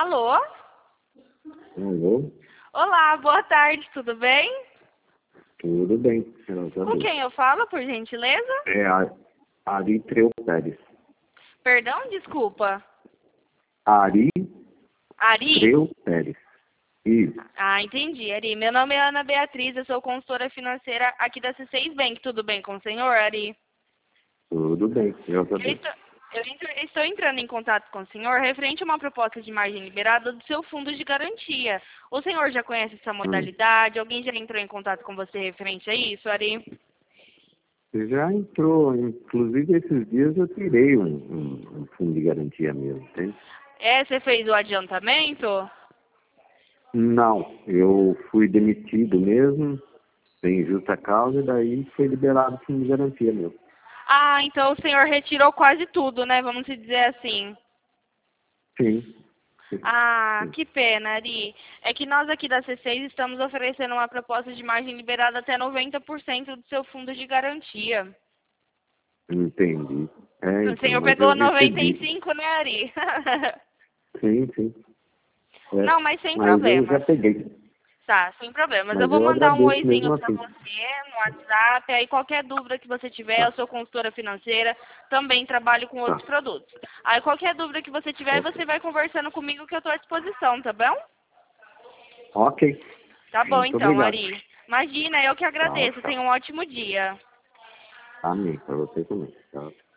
Alô? Alô? Olá, boa tarde, tudo bem? Tudo bem, graças a Com Deus. quem eu falo, por gentileza? É Ari Treu Pérez. Perdão, desculpa. Ari Ari? Treu Pérez. Isso, Ah, entendi, Ari. Meu nome é Ana Beatriz, eu sou consultora financeira aqui da C6 Bank. Tudo bem com o senhor, Ari? tudo bem, graças a Eu Deus. estou entrando em contato com o senhor referente a uma proposta de margem liberada do seu fundo de garantia. O senhor já conhece essa modalidade? Alguém já entrou em contato com você referente a isso, Ari? Você já entrou, inclusive esses dias eu tirei um fundo de garantia mesmo, entende? É, você fez o adiantamento? Não, eu fui demitido mesmo, sem justa causa, e daí foi liberado o fundo de garantia mesmo. Ah, então o senhor retirou quase tudo, né? Vamos dizer assim. Sim. Ah, Sim. que pena, Ari. É que nós aqui da C6 estamos oferecendo uma proposta de margem liberada até 90% do seu fundo de garantia. Entendi. O Então, senhor mas eu pegou recebi. 95, né, Ari? Sim, sim. É, Não, mas sem mas eu já problemas. peguei. Tá, sem problemas. Eu Mas vou eu mandar um agradeço oizinho mesmo pra assim. você no WhatsApp. Aí qualquer dúvida que você tiver, eu Tá, sou consultora financeira, também trabalho com tá. outros produtos. Aí qualquer dúvida que você tiver, Ok. você vai conversando comigo que eu estou à disposição, tá bom? Ok. Tá bom Muito então, obrigado. Ari. Imagina, eu que Tchau, agradeço. tchau. Tenha um ótimo dia. Amém. Para você também. Tchau.